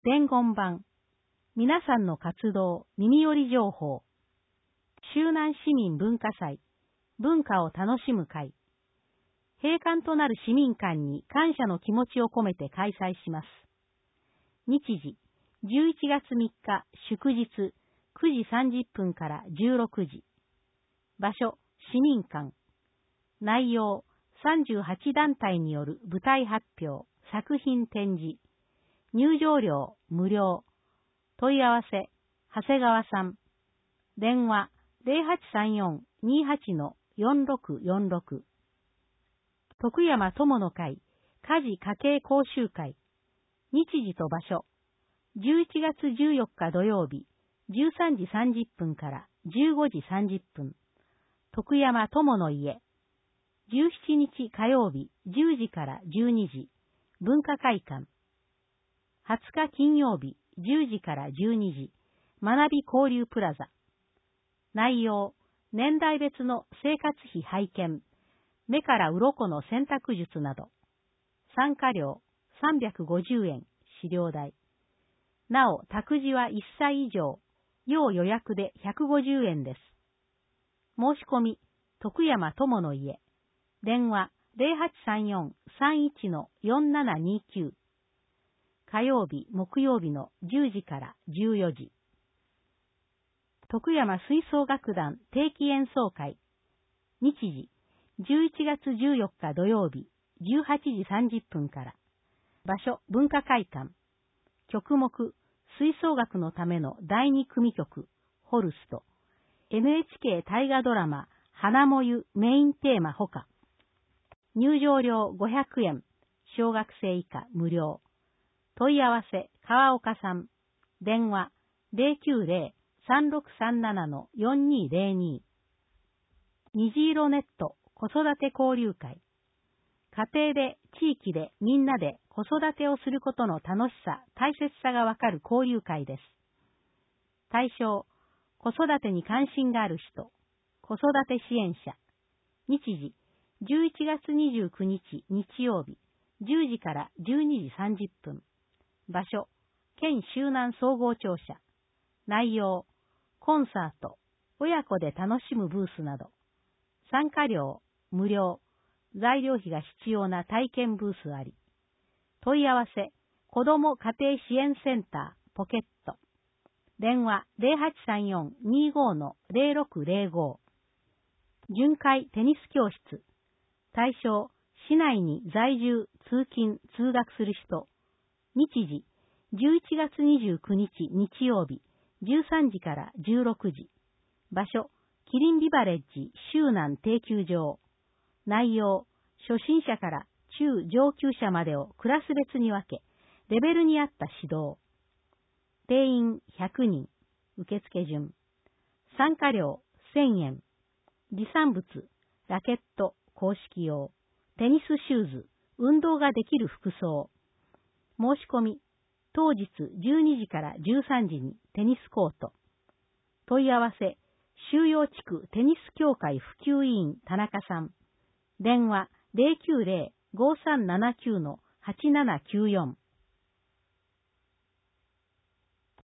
伝言版。皆さんの活動、耳寄り情報。周南市民文化祭。文化を楽しむ会。閉館となる市民館に感謝の気持ちを込めて開催します。日時、11月3日、祝日、9時30分から16時。場所、市民館。内容、38団体による舞台発表、作品展示。入場料、無料。問い合わせ、長谷川さん。電話、0834-28-4646。徳山友の会、家事家計講習会。日時と場所。11月14日土曜日、13時30分から15時30分。徳山友の家。17日火曜日、10時から12時。文化会館。20日金曜日、10時から12時。学び交流プラザ。内容、年代別の生活費拝見。目から鱗の選択術など。参加料350円、資料代。なお、託児は1歳以上、要予約で150円です。申し込み、徳山友の家。電話0834-31-4729。火曜日、木曜日の10時から14時。徳山吹奏楽団定期演奏会。日時、11月14日土曜日、18時30分から。場所、文化会館。曲目、吹奏楽のための第2組曲、ホルスト。NHK 大河ドラマ、花もゆメインテーマほか。入場料500円、小学生以下無料。問い合わせ、川岡さん。電話、090-3637-4202。虹色ネット子育て交流会。家庭で、地域で、みんなで子育てをすることの楽しさ、大切さがわかる交流会です。対象、子育てに関心がある人、子育て支援者。日時、11月29日日曜日、10時から12時30分。場所、県周南総合庁舎。内容、コンサート、親子で楽しむブースなど。参加料、無料。材料費が必要な体験ブースあり。問い合わせ、子ども家庭支援センター、ポケット。電話0834-25-0605。巡回テニス教室。対象、市内に在住、通勤、通学する人。日時、11月29日日曜日、13時から16時。場所、キリンビバレッジ周南定休場。内容、初心者から中上級者までをクラス別に分け、レベルに合った指導。定員100人。受付順。参加料1000円。持参物、ラケット、公式用、テニスシューズ、運動ができる服装。申し込み、当日12時から13時にテニスコート。問い合わせ、収容地区テニス協会普及委員田中さん。電話090-5379-8794。